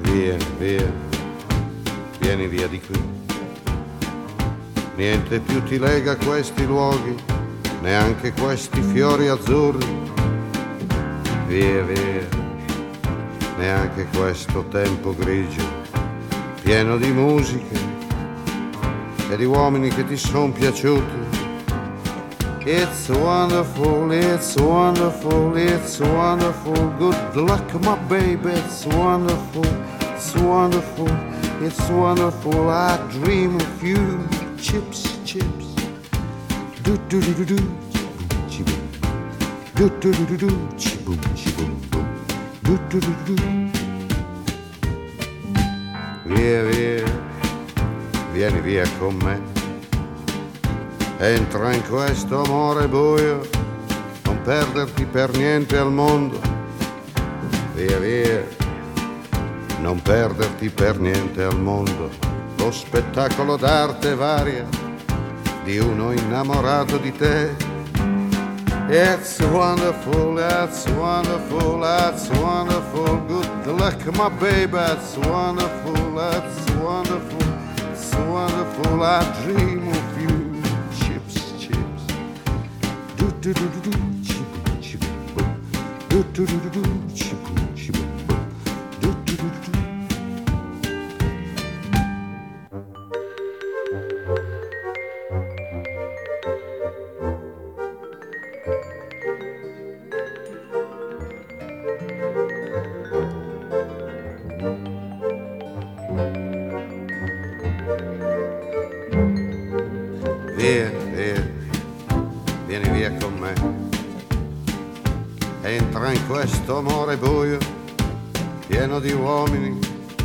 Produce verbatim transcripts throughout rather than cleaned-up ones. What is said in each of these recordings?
Vieni, via, vieni via di qui. Niente più ti lega a questi luoghi, neanche questi fiori azzurri. Via, via, neanche questo tempo grigio, pieno di musiche e di uomini che ti son piaciuti. It's wonderful, it's wonderful, it's wonderful. Good luck, my baby, it's wonderful, it's wonderful, it's wonderful. I dream of you. Chips, chips. Do do do do do. Chi-boom. Do do do do do. Chi-boom, chi-boom, boom. Do do do do do. Via, via, vieni via con me. Entra in questo amore buio, non perderti per niente al mondo. Via, via, non perderti per niente al mondo. Lo spettacolo d'arte varia di uno innamorato di te. It's wonderful, it's wonderful, it's wonderful. Good luck, my baby, it's wonderful, it's wonderful, it's wonderful. I dream of you. Chips, chips. Do do do do do. Chi-boom, chi-boom, boom. Do do do do do. Chi-boom, chi-boom, boom. Do do do do do. Via, via, vieni via con me. Entra in questo amore buio, pieno di uomini.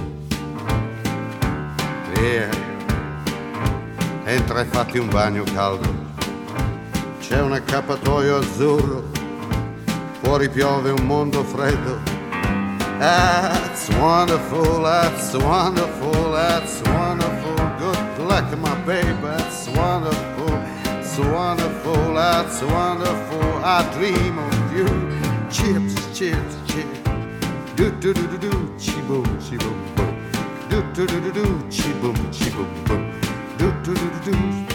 Via, entra e fatti un bagno caldo. C'è un accappatoio azzurro, fuori piove un mondo freddo. That's wonderful, that's wonderful, that's wonderful. Good luck, my baby, that's wonderful, it's wonderful, that's wonderful. I dream of you. Chips, chips, chips. Do do do do do. Chi-boom, chi-boom, boom. Do do do do do. Chi-boom, chi-boom, boom. Do do do do do.